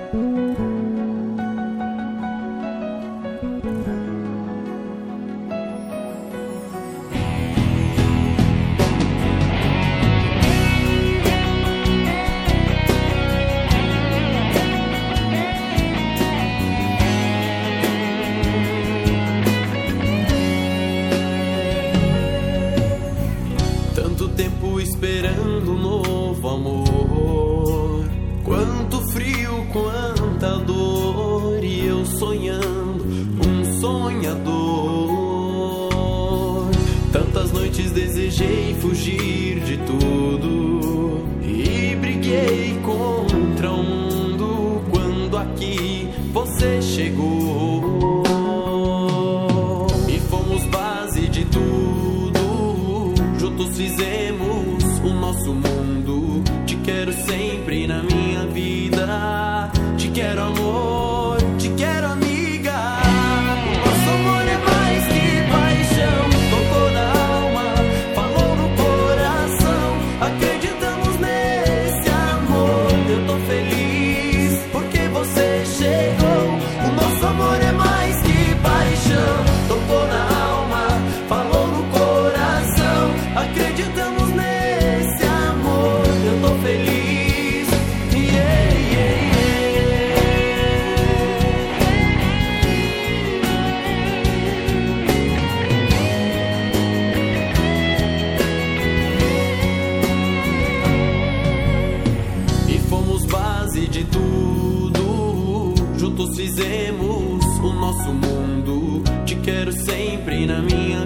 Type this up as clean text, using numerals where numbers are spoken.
Tempo esperando um novo amor, quanto frio, quanta dor, e eu sonhando, um sonhador. Tantas noites desejei fugir de tudo e briguei contra o mundo, quando aqui você chegou e fomos base de tudo, juntos fizemos o nosso mundo. Te quero sempre na minha vida, te quero amor, te quero amiga. Nosso amor é mais que paixão, tocou na alma, falou no coração. Acreditamos nesse amor, eu tô feliz porque você chegou. O nosso amor é mais que paixão, tocou na alma, falou no coração. Acreditamos nesse amor, eu tô feliz, yeah, yeah, yeah. E fomos base de tudo, juntos fizemos o nosso mundo. Te quero sempre na minha